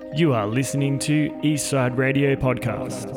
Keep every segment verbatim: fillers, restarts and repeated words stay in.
You are listening to Eastside Radio Podcast.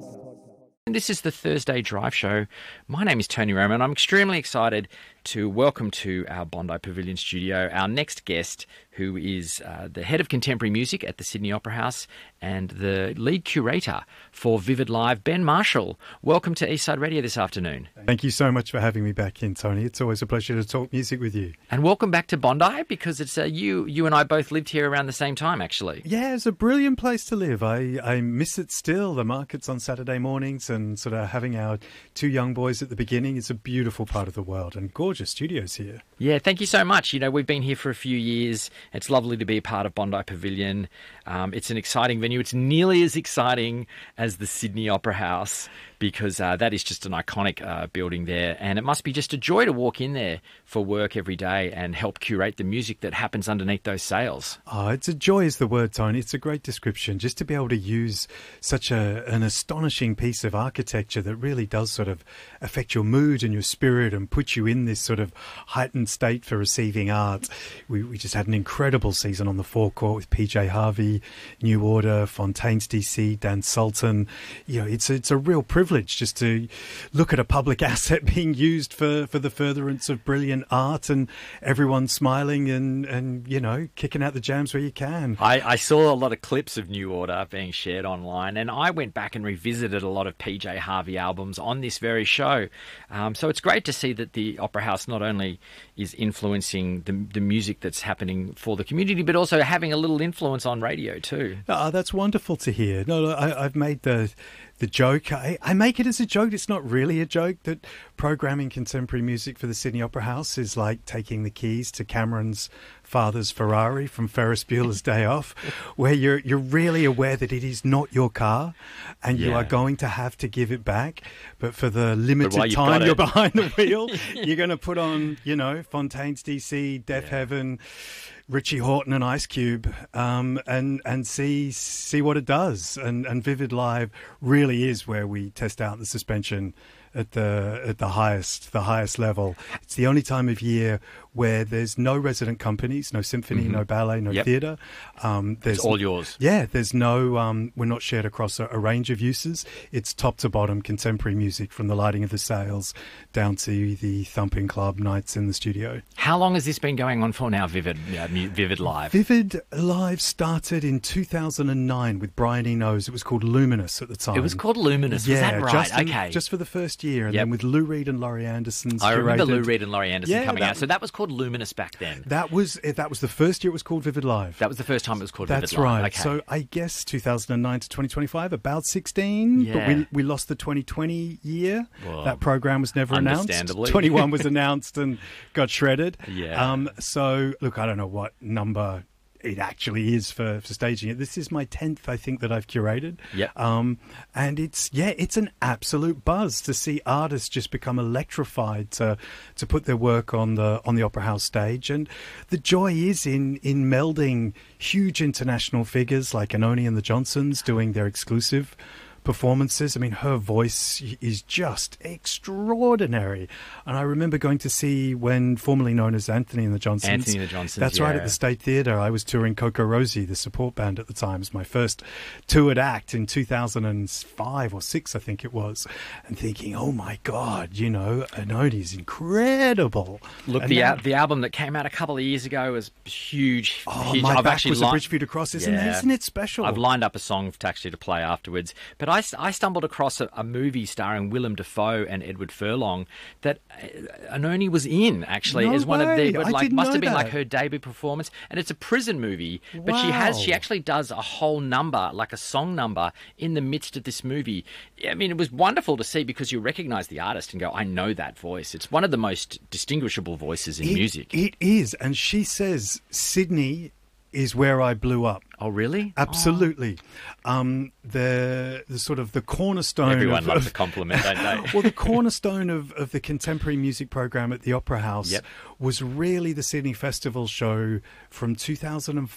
This is the Thursday Drive Show. My name is Tony Roman. I'm extremely excited to welcome to our Bondi Pavilion studio our next guest, who is uh, the head of contemporary music at the Sydney Opera House and the lead curator for Vivid Live, Ben Marshall. Welcome to Eastside Radio this afternoon. Thank you so much for having me back in, Tony. It's always a pleasure to talk music with you. And welcome back to Bondi, because it's uh, you you and I both lived here around the same time, actually. Yeah, it's a brilliant place to live. I, I miss it still. The markets on Saturday mornings and sort of having our two young boys at the beginning. It's a beautiful part of the world and gorgeous studios here. Yeah, thank you so much. You know, we've been here for a few years. It's lovely to be a part of Bondi Pavilion. Um, it's an exciting venue. It's nearly as exciting as the Sydney Opera House, because uh, that is just an iconic uh, building there. And it must be just a joy to walk in there for work every day and help curate the music that happens underneath those sails. Oh, it's a joy is the word, Tony. It's a great description. Just to be able to use such a, an astonishing piece of architecture that really does sort of affect your mood and your spirit and put you in this sort of heightened state for receiving art. We, we just had an incredible season on the forecourt with P J Harvey, New Order, Fontaine's D C, Dan Sultan. You know, it's, it's a real privilege just to look at a public asset being used for, for the furtherance of brilliant art and everyone smiling and, and, you know, kicking out the jams where you can. I, I saw a lot of clips of New Order being shared online, and I went back and revisited a lot of P J Harvey albums on this very show. Um, so it's great to see that the Opera House not only is influencing the, the music that's happening for the community, but also having a little influence on radio too. Oh, that's wonderful to hear. No, no I, I've made the... The joke, I, I make it as a joke. It's not really a joke that programming contemporary music for the Sydney Opera House is like taking the keys to Cameron's father's Ferrari from Ferris Bueller's Day Off, where you're you're really aware that it is not your car and you Yeah. are going to have to give it back. But for the while limited you've time got you're it. behind the wheel, you're going to put on, you know, Fontaine's D C, Deaf Yeah. Heaven, Richie Hawtin and Ice Cube, um, and and see see what it does. And and Vivid Live really is where we test out the suspension at the at the highest the highest level. It's the only time of year where there's no resident companies, no symphony, Mhm. no ballet, no Yep. theatre. Um, there's It's all yours. Yeah, there's no. Um, we're not shared across a, a range of uses. It's top to bottom contemporary music, from the lighting of the sails down to the thumping club nights in the studio. How long has this been going on for now, Vivid uh, Mu- Vivid Live? Vivid Live started in two thousand nine with Brian Eno's. It was called Luminous at the time. It was called Luminous, yeah, was that right? just in- okay. just for the first year, and Yep. then with Lou Reed and Laurie Anderson's. I remember curated- Lou Reed and Laurie Anderson Yeah, coming that- out. So that was called Luminous back then. That was eh, that was the first year it was called Vivid Live. That was the first time it was called That's Vivid Live. right. Okay. So I guess two thousand nine to twenty twenty-five, about sixteen. But Yeah. we we lost the twenty twenty year. Well, that program was never announced. understandably. twenty-one was announced and got shredded. Yeah. Um. So look, I don't know what number it actually is for, for staging it. This is my tenth, I think, that I've curated. Yep. Um, and it's, yeah, it's an absolute buzz to see artists just become electrified to to put their work on the on the Opera House stage. And the joy is in in melding huge international figures like Anoni and the Johnsons doing their exclusive performances. I mean, her voice is just extraordinary. And I remember going to see, when formerly known as Anthony and the Johnsons. Anthony and the Johnsons, That's right, yeah. at the State Theatre. I was touring Coco Rosie, the support band at the time. It was my first toured act in two thousand five or six, I think it was. And thinking, oh my God, you know, Anoni's incredible. Look, And the now- al- the album that came out a couple of years ago was huge. Oh, huge. my I've back actually was a li- bridge for you to cross, isn't, Yeah. isn't it special? I've lined up a song to actually to play afterwards. But I, I stumbled across a, a movie starring Willem Dafoe and Edward Furlong that uh, Anoni was in, actually, No as one of way. the I like didn't must know have been like that. her debut performance. And it's a prison movie, but she has she Wow. actually does a whole number, like a song number, in the midst of this movie. I mean, it was wonderful to see, because you recognise the artist and go, I know that voice. It's one of the most distinguishable voices in It- music. It is. And she says, Sydney is where I blew up. Oh, really? Absolutely. Um, the the sort of the cornerstone. Everyone of, loves of- a compliment, don't they? Well, the cornerstone of, of the contemporary music program at the Opera House Yep. was really the Sydney Festival show from two thousand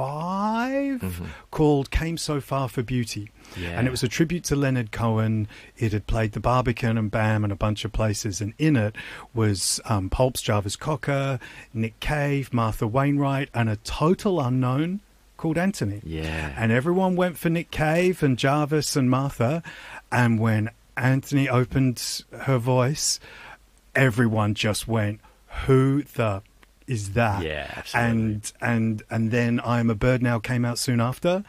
five Mm-hmm. called Came So Far for Beauty. Yeah. And it was a tribute to Leonard Cohen. It had played the Barbican and BAM and a bunch of places. And in it was um, Pulp's Jarvis Cocker, Nick Cave, Martha Wainwright, and a total unknown, called Anthony. Yeah. And everyone went for Nick Cave and Jarvis and Martha. And when Anthony opened her voice, everyone just went, who the is that? Yeah, absolutely. And and and then I Am a Bird Now came out soon after,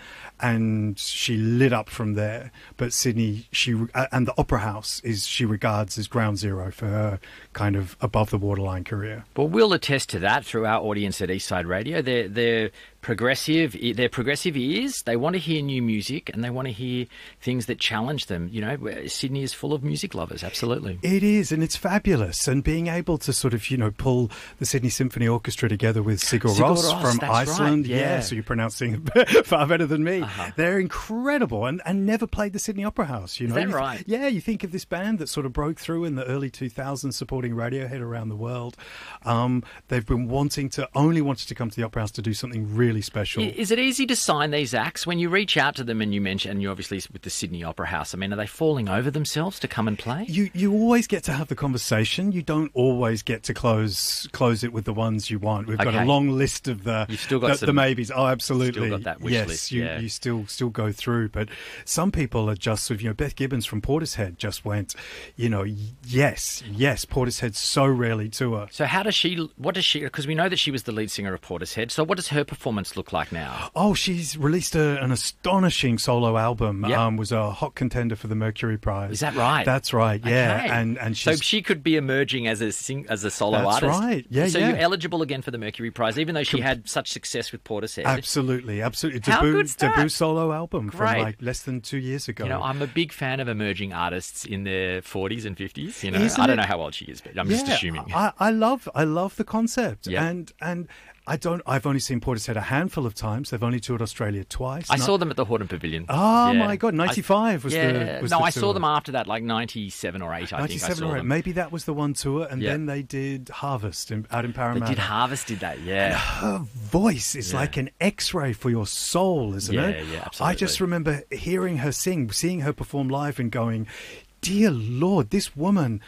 and she lit up from there. But Sydney, she uh, and the Opera House is she regards as ground zero for her kind of above the waterline career. Well, we'll attest to that through our audience at Eastside Radio. They're they're progressive. They're progressive ears. They want to hear new music and they want to hear things that challenge them. You know, Sydney is full of music lovers. Absolutely, it is, and it's fabulous. And being able to sort of you know pull the Sydney Symphony Orchestra together with Sigur Sigur Rós Rós, from that's Iceland, right, yeah. So you're pronouncing it far better than me. Uh-huh. They're incredible, and, and never played the Sydney Opera House. You know, Is that You th- right? Yeah, you think of this band that sort of broke through in the early two thousands, supporting Radiohead around the world. Um, they've been wanting to only wanted to come to the Opera House to do something really special. Is it easy to sign these acts when you reach out to them and you mention, and you obviously with the Sydney Opera House? I mean, are they falling over themselves to come and play? You you always get to have the conversation. You don't always get to close close it with the ones you want. We've got Okay. a long list of the You've still got the, some- the maybes. Oh, absolutely. still got that wish yes, list, you yeah. you still still go through. But some people are just sort of you know Beth Gibbons from Portishead just went, you know, yes, yes. Portishead so rarely tour. So how does she? What does she? Because we know that she was the lead singer of Portishead. So what does her performance look like now? Oh, she's released a, an astonishing solo album. Yep. Um, was a hot contender for the Mercury Prize. Is that right? That's right. Yeah, Okay. and and So she's she could be emerging as a sing, as a solo That's artist. right. Yeah, So yeah. you're eligible again for the Mercury Prize, even though she had such success with Portishead. absolutely, absolutely How debut good's that? debut solo album Great. from like less than two years ago. You know, I'm a big fan of emerging artists in their forties and fifties. You know, Isn't I don't it- know how old she is, but I'm just Yeah, assuming. I, I love I love the concept, Yeah. and and I don't. I've only seen Portishead a handful of times. They've only toured Australia twice. I No- saw them at the Horton Pavilion. Oh Yeah. my God, ninety-five was yeah. the was no, the I saw tour. them after that, like ninety-seven or eight. I think I ninety-seven saw or eight. them. Maybe that was the one tour, and Yeah. then they did Harvest in, out in They Parramatta. did Harvest, did that? Yeah. Her voice is Yeah. like an X-ray for your soul, isn't Yeah, it? yeah, I just absolutely. remember hearing her sing, seeing her perform live, and going, "Dear Lord, this woman!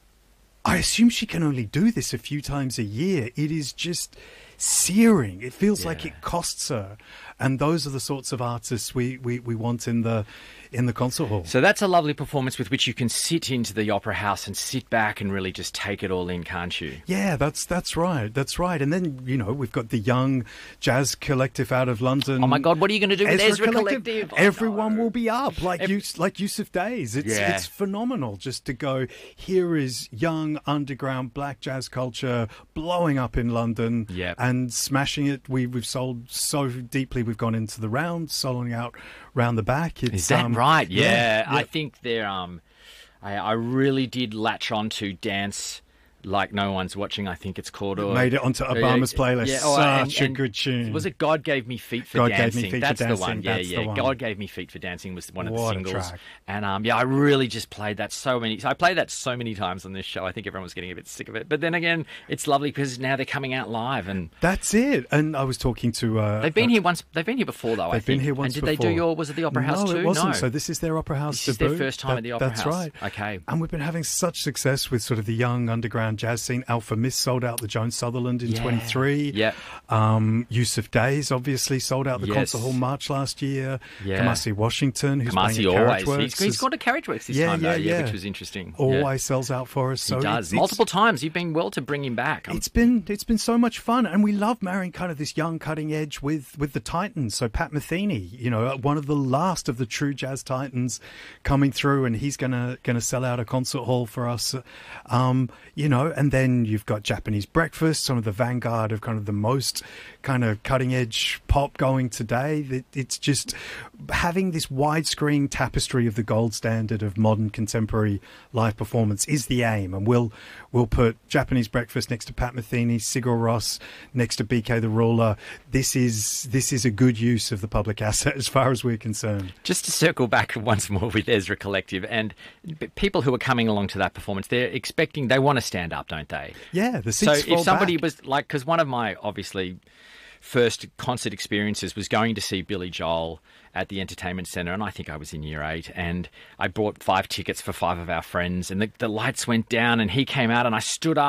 I assume she can only do this a few times a year. It is just searing. It feels like Yeah. it costs her." And those are the sorts of artists we, we, we want in the in the concert hall. So that's a lovely performance with which you can sit into the Opera House and sit back and really just take it all in, can't you? Yeah, that's that's right. That's right. And then, you know, we've got the young jazz collective out of London. Oh my God, what are you going to do with Ezra Collective? Oh, Everyone no. will be up, like Ev- Yus- like Yusuf Days. It's Yeah. it's phenomenal just to go, here is young underground black jazz culture blowing up in London Yep. and smashing it. We we've sold so deeply. We've gone into the round, soloing out round the back. It's, Is that um, right? Yeah, yeah, I yeah. think they're. Um, I, I really did latch on to Dance Like No One's Watching. I think it's called. Or, Made it onto Obama's Yeah, playlist. yeah, oh, and- Such a and good tune. Was it God Gave Me Feet for God Gave Me Dancing? Feet for That's the Dancing, one. Yeah, that's the yeah. one. God Gave Me Feet for Dancing was one of the What a singles. track. And um, yeah, I really just played that so many. So I played that so many times on this show. I think everyone was getting a bit sick of it. But then again, it's lovely because now they're coming out live and That's it. And I was talking to. Uh, they've been uh, here once. They've been here before, though. I They've been think. here once And did they before. do your? Was it the Opera House no, too? it wasn't. No, So this is their Opera House This is their debut. first time at the Opera That's House. right. Okay. And we've been having such success with sort of the young underground jazz scene. Alpha Miss sold out the Joan Sutherland in Yeah. twenty-three. Yeah. Um, Yusuf Days obviously sold out the Yes. Concert Hall March last year. Yeah. Kamasi Washington, who's Kamasi playing at always. Carriageworks, He's, he's is- gone to Carriageworks this Yeah, time, though, yeah, yeah, yeah. which was interesting. always Yeah. sells out for us. So He it's- does. it's- Multiple times. You've been well to bring him back. I'm- It's been it's been so much fun, and we love marrying kind of this young cutting edge with with the Titans. So Pat Metheny, you know, one of the last of the true jazz Titans coming through, and he's gonna gonna sell out a concert hall for us. Um, you know, and then you've got Japanese Breakfast, some of the vanguard of kind of the most kind of cutting edge pop going today. That it's just having this widescreen tapestry of the gold standard of modern contemporary live performance is the aim, and we'll we'll put Japanese Breakfast next to Pat Metheny, Sigur Rós next to B K the Ruler. This is this is a good use of the public asset as far as we're concerned. Just to circle back once more with Ezra Collective and p- people who are coming along to that performance, they're expecting, they want to stand up, don't they? Yeah, the So seats if fall somebody back. was like, because one of my obviously first concert experiences was going to see Billy Joel at the Entertainment Centre, and I think I was in year eight, and I bought five tickets for five of our friends, and the, the lights went down, and he came out, and I stood up,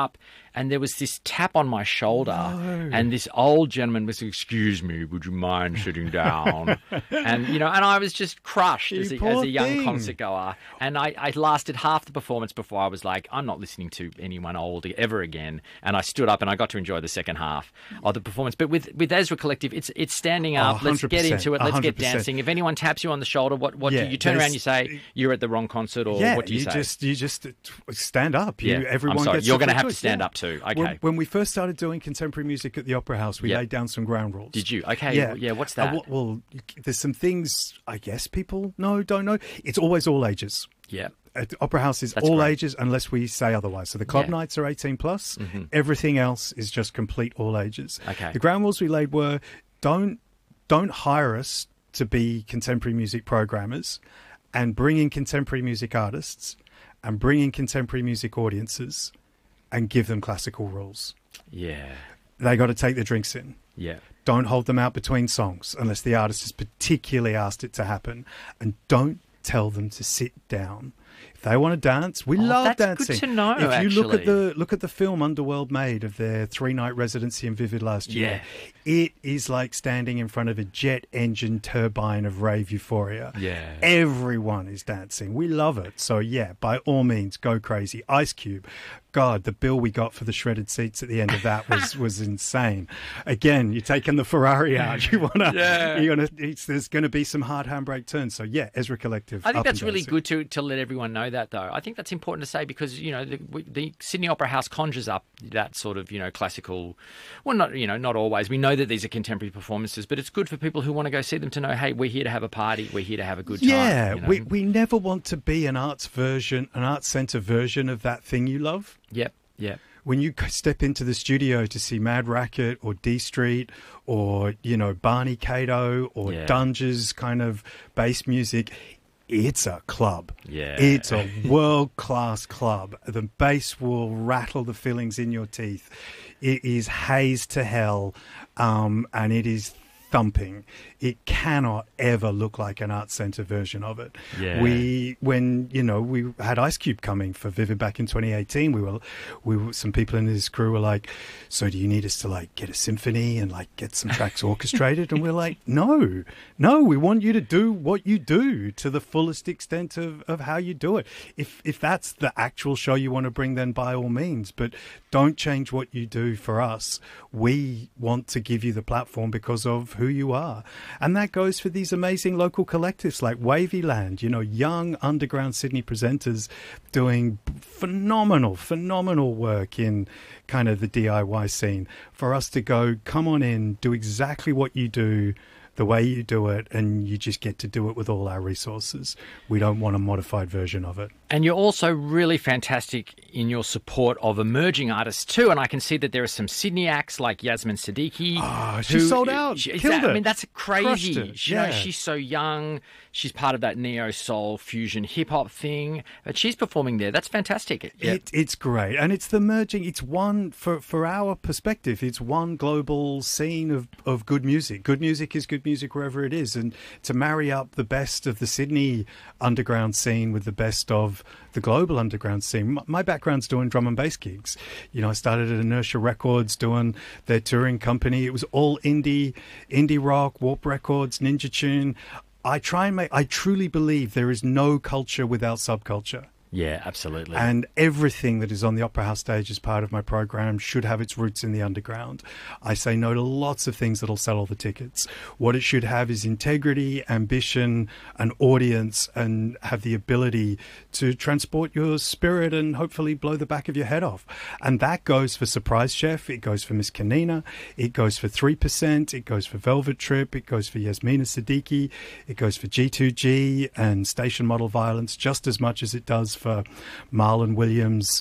and there was this tap on my shoulder, No. and this old gentleman was, excuse me, would you mind sitting down? And, you know, and I was just crushed You as a, poor as a young thing. concert goer. And I, I lasted half the performance before I was like, I'm not listening to anyone old ever again. And I stood up and I got to enjoy the second half of the performance. But with, with Ezra Collective, it's it's standing up. Oh, Let's get into it. one Let's hundred get percent. dancing. If anyone taps you on the shoulder, what, what Yeah, do you turn there's- around and you say, you're at the wrong concert, or Yeah, what do you, you say? just you just stand up. You, Yeah, I'm everyone sorry, gets you're the gonna have to choice, stand yeah. up too. Okay. When, when we first started doing contemporary music at the Opera House, we Yep. laid down some ground rules. Did you? Okay. Yeah. Yeah. What's Uh, that? well, well, there's some things I guess people know, don't know. It's always all ages. yeah. At the Opera House is That's all great. ages unless we say otherwise. So the club Yeah. nights are eighteen plus. Mm-hmm. Everything else is just complete all ages. Okay. The ground rules we laid were don't don't hire us to be contemporary music programmers and bring in contemporary music artists and bring in contemporary music audiences and give them classical rules. Yeah. They got to take their drinks in. Yeah. Don't hold them out between songs unless the artist has particularly asked it to happen. And don't tell them to sit down. If they want to dance, we Oh, love that's dancing. good to know, If you look at actually. the look at the film Underworld Made of their three night residency in Vivid last year, it is like standing in front of a jet engine turbine of rave euphoria. Yeah. Everyone is dancing. We love it. So yeah, by all means, go crazy. Ice Cube. God, the bill we got for the shredded seats at the end of that was, was insane. Again, you're taking the Ferrari out. You wanna, Yeah. you wanna. It's, there's going to be some hard handbrake turns. So yeah, Ezra Collective. I think up that's and really dancing. good to, to let everyone know that, though. I think that's important to say because, you know, the, the Sydney Opera House conjures up that sort of, you know, classical, well, not, you know, not always. We know that these are contemporary performances, but it's good for people who want to go see them to know, hey, we're here to have a party. We're here to have a good time. Yeah, you know? we we never want to be an arts version, an arts centre version of that thing you love. Yep, yep. When you step into the studio to see Mad Racket or D Street or, you know, Barney Cato or Yeah. Dunge's kind of bass music, it's a club. Yeah. It's a world-class club. The bass will rattle the fillings in your teeth. It is haze to hell, um, and it is thumping. It cannot ever look like an art centre version of it. Yeah. We, when you know, we had Ice Cube coming for Vivid back in twenty eighteen. We were, we were, some people in his crew were like, "So do you need us to like get a symphony and like get some tracks orchestrated?" And we're like, "No, no, we want you to do what you do to the fullest extent of, of how you do it. If if that's the actual show you want to bring, then by all means, but don't change what you do for us. We want to give you the platform because of who you are." And that goes for these amazing local collectives like Wavyland, you know, young underground Sydney presenters doing phenomenal, phenomenal work in kind of the D I Y scene. For us to go, come on in, do exactly what you do, the way you do it, and you just get to do it with all our resources. We don't want a modified version of it. And you're also really fantastic in your support of emerging artists too. And I can see that there are some Sydney acts like Yasmin Siddiqui. Oh, she who- sold out. She, Killed I it. mean, that's Crushed crazy. it. She, you know, Yeah. she's so young. She's part of that neo soul fusion hip hop thing. But she's performing there. That's fantastic. Yeah. It, it's great. And it's the merging. It's one, for, for our perspective, it's one global scene of, of good music. Good music is good music wherever it is. And to marry up the best of the Sydney underground scene with the best of the global underground scene. My, my background's doing drum and bass gigs. You know, I started at Inertia Records doing their touring company. It was all indie, indie rock, Warp Records, Ninja Tune. I try and make, I truly believe there is no culture without subculture. Yeah, absolutely. And everything that is on the Opera House stage as part of my program should have its roots in the underground. I say no to lots of things that'll sell all the tickets. What it should have is integrity, ambition, an audience, and have the ability to transport your spirit and hopefully blow the back of your head off. And that goes for Surprise Chef. It goes for Miss Kanina. It goes for three percent. It goes for Velvet Trip. It goes for Yasmina Siddiqui. It goes for G two G and Station Model Violence just as much as it does for Marlon Williams,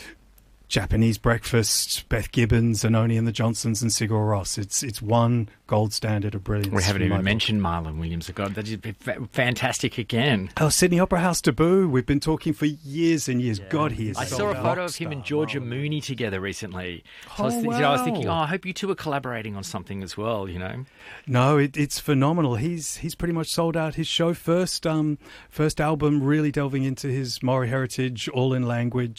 Japanese Breakfast, Beth Gibbons, Anoni and the Johnsons, and Sigur Rós. It's it's one gold standard of brilliance. we haven't in my even book. mentioned Marlon Williams. God, that is fa- fantastic again. Oh, Sydney Opera House debut. We've been talking for years and years. God, he is. I so saw a rock photo of him star, and Georgia Marlon. Mooney together recently. So I, was Oh, th- you know, I was thinking, oh, wow. I hope you two are collaborating on something as well, you know? No, it, it's phenomenal. He's he's pretty much sold out his show first um first album, really delving into his Maori heritage, all in language.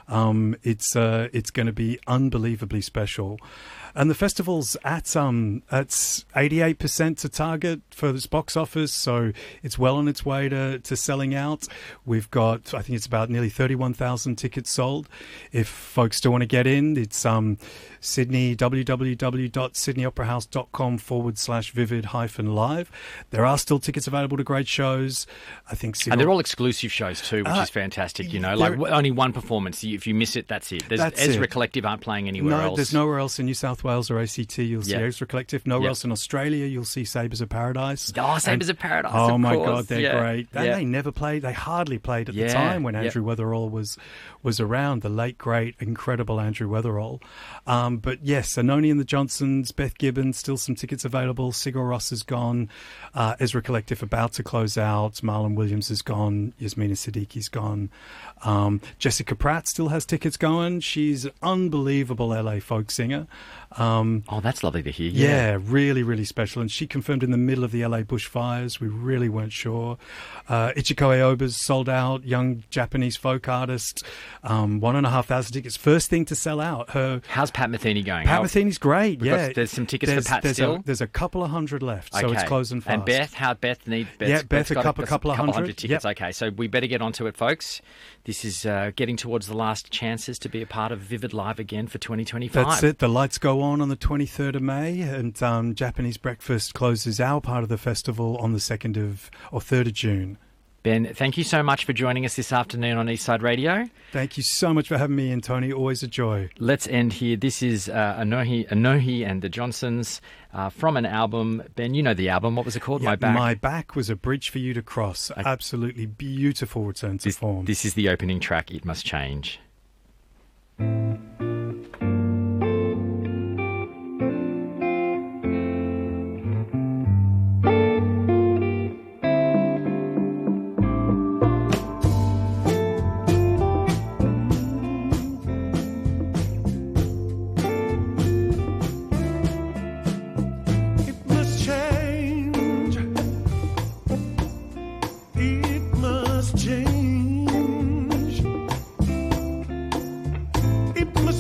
Um, it's uh, it's going to be unbelievably special. And the festival's at um at eighty-eight percent to target for this box office, so it's well on its way to, to selling out. We've got, I think it's about nearly thirty-one thousand tickets sold. If folks still want to get in, it's um Sydney, www.sydneyoperahouse.com forward slash vivid hyphen live. There are still tickets available to great shows. I think And they're all exclusive shows too, which Uh, is fantastic. You know, like there- only one performance. If you miss it, that's it. There's That's Ezra it. Collective aren't playing anywhere No, else. there's nowhere else in New South Wales or A C T you'll see Yeah. Ezra Collective. Nowhere Yeah. else in Australia you'll see Sabres of Paradise. Oh, Sabres And- of Paradise. Oh of my course. God, they're Yeah. great. And Yeah. they never played. They hardly played at Yeah. the time when Yeah. Andrew Weatherall was was around. The late, great, incredible Andrew Weatherall. Um, but yes, Anoni and the Johnsons, Beth Gibbons, still some tickets available. Sigur Ross is gone. Uh, Ezra Collective about to close out. Marlon Williams is gone. Yasmina Siddiqui's gone. Um, Jessica Pratt still has tickets going. She's an unbelievable L A folk singer. Um, Oh, that's lovely to hear. yeah, really, really special. And she confirmed in the middle of the L A bushfires. We really weren't sure. Uh, Ichiko Aoba's sold out, young Japanese folk artist. Um, one and a half thousand tickets. First thing to sell out. Her How's Pat Metheny going? Pat How- Metheny's great. We've got- Yeah, there's some tickets there's, for Pat there's still? A, there's a couple of hundred left, so Okay. it's closing fast. And Beth, how Beth need? Beth's, Yeah, Beth, Beth's a got couple- couple of hundred. tickets. Yep. Okay, so we better get onto it, folks. This is uh, getting towards the last chances to be a part of Vivid Live again for twenty twenty-five. That's it. The lights go on on the twenty-third of May, and um, Japanese Breakfast closes our part of the festival on the second of or third of June. Ben, thank you so much for joining us this afternoon on Eastside Radio. Thank you so much for having me in, Tony. Always a joy. Let's end here. This is uh, Anohi, Anohi and the Johnsons uh, from an album. Ben, you know the album. What was it called? Yeah, My Back. My Back was a bridge for you to cross. Absolutely beautiful return to this, form. this is the opening track, It Must Change. It must change. It must change. It must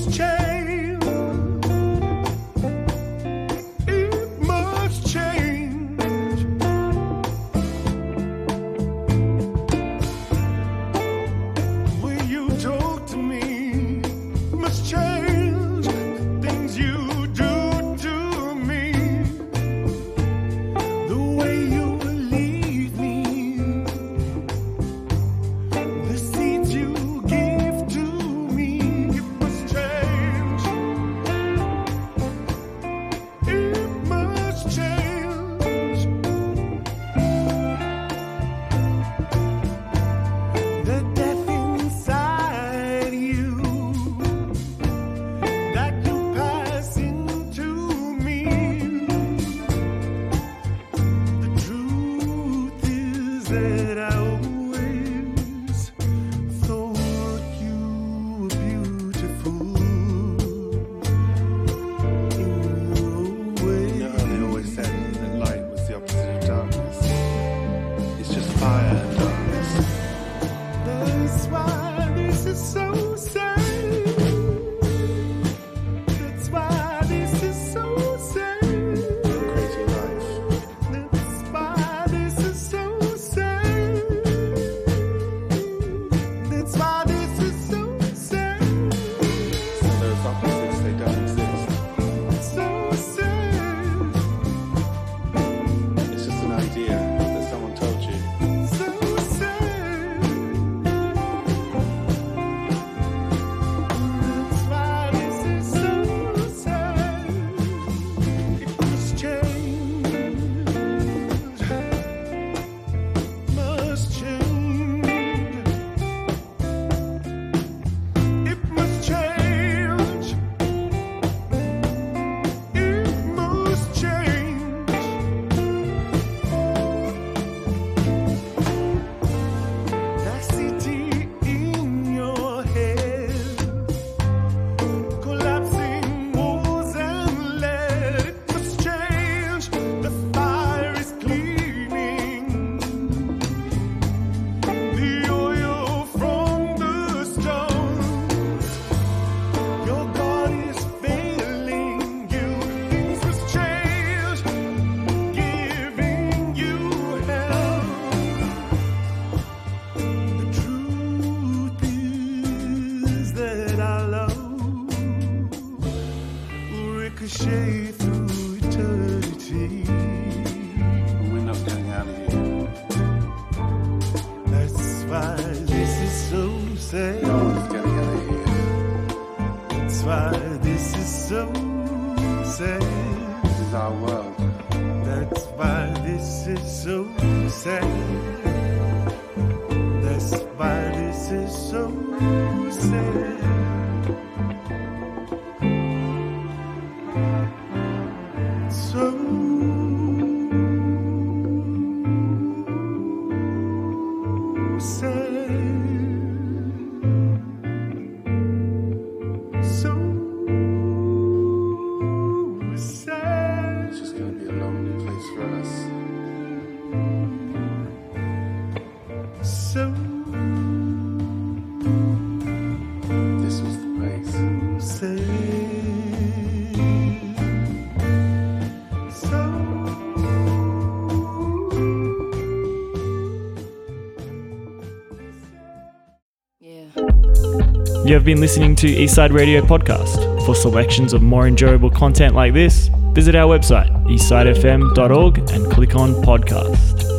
sad. This is our world. That's why this is so sad. That's why this is so sad. So You have been listening to Eastside Radio Podcast. For selections of more enjoyable content like this, visit our website, eastside f m dot org, and click on Podcast.